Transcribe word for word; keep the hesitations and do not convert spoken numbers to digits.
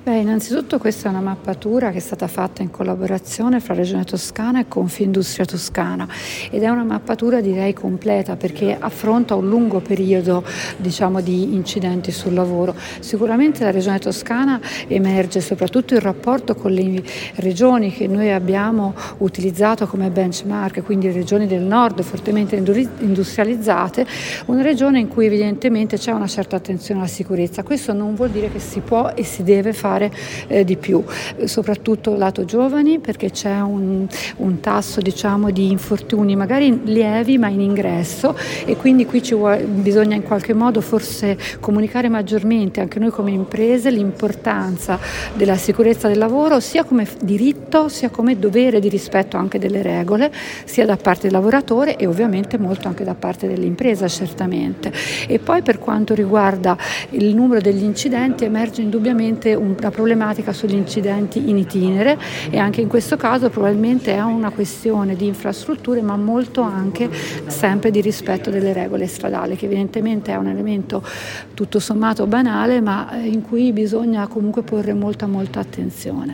Beh, innanzitutto questa è una mappatura che è stata fatta in collaborazione fra Regione Toscana e Confindustria Toscana ed è una mappatura direi completa perché affronta un lungo periodo diciamo, di incidenti sul lavoro. Sicuramente la Regione Toscana emerge soprattutto il rapporto con le regioni che noi abbiamo utilizzato come benchmark, quindi regioni del nord fortemente industrializzate, una regione in cui evidentemente c'è una certa attenzione alla sicurezza. Questo non vuol dire che si può e si deve fare Eh, di più, soprattutto lato giovani, perché c'è un, un tasso diciamo di infortuni magari lievi ma in ingresso, e quindi qui ci vuole, bisogna in qualche modo forse comunicare maggiormente anche noi come imprese l'importanza della sicurezza del lavoro sia come diritto sia come dovere di rispetto anche delle regole, sia da parte del lavoratore e ovviamente molto anche da parte dell'impresa certamente. E poi per quanto riguarda il numero degli incidenti emerge indubbiamente un la problematica sugli incidenti in itinere, e anche in questo caso probabilmente è una questione di infrastrutture ma molto anche sempre di rispetto delle regole stradali, che evidentemente è un elemento tutto sommato banale ma in cui bisogna comunque porre molta molta attenzione.